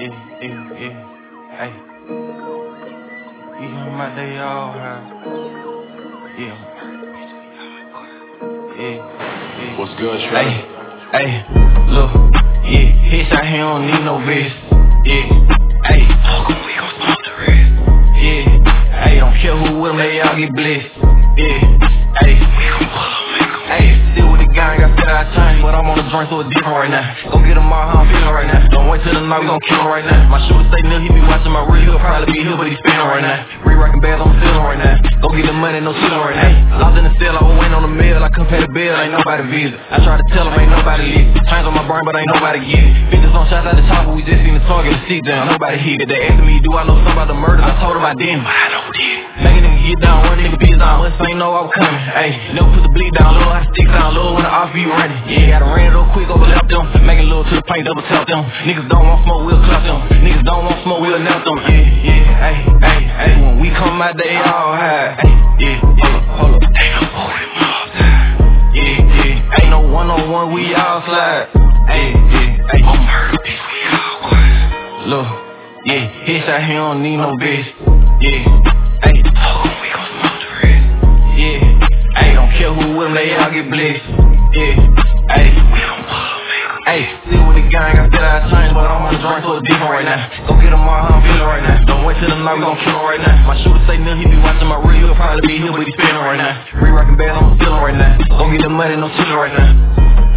Hey, you hear my day all high. What's good, Trey? Hey, look, hits out here don't need no vest. Hey, we gon' smoke the rest. Hey, don't care who with them, they all get blessed. Hey, we gon' pull them, make them. Hey, still with the gang, I said I changed, but I'm on the drink so it's different right now. Go get them all how I'm feeling right now. Don't wait till the night, we gon' kill him right now. My shooter stay near, he be watching my reel, he'll probably be here, but he spinning right now. Re-rockin' bags, I'm feeling right now. Go get the money, no ceiling right now. Lost in the cell, I was waiting on the mail, I couldn't pay the bill, ain't nobody visit. I try to tell him, ain't nobody listen. Change on my brain, but ain't nobody get it. Bitches on shots at the top, but we just seen the target, the seat down, nobody hit it. They asking me, do I know something about the murder? I told him I didn't, but I know did. Make a nigga get down, one nigga bitch down, must ain't know I was coming. Ayy, never put the bleed down low, I stick down low when the off be running. Gotta ran it up quick, overlap them. Make a little to the paint, double tap them. Niggas don't want smoke, we'll clap them. Niggas don't want smoke, we'll announce them. Ayy, when we come out, they all high. Hold up, they no boy, ain't no one-on-one, we all slide. On murder, bitch, we all quiet. Look, hits out here don't need no bitch. We gon' smoke the rest. Don't care who with them, they all get blessed. We gon' pull them, make them. Still with the gang, I said I changed, but I'm on the drink so it's different right now. Go get them all how I'm feeling right now. Don't wait till the night, we gon' kill him right now. My shooter stay near, he be watching my reel, he'll probably be here, but he spinning right now. Re-rockin' bags, I'm feeling right now. Go get the money, no chillin' right now.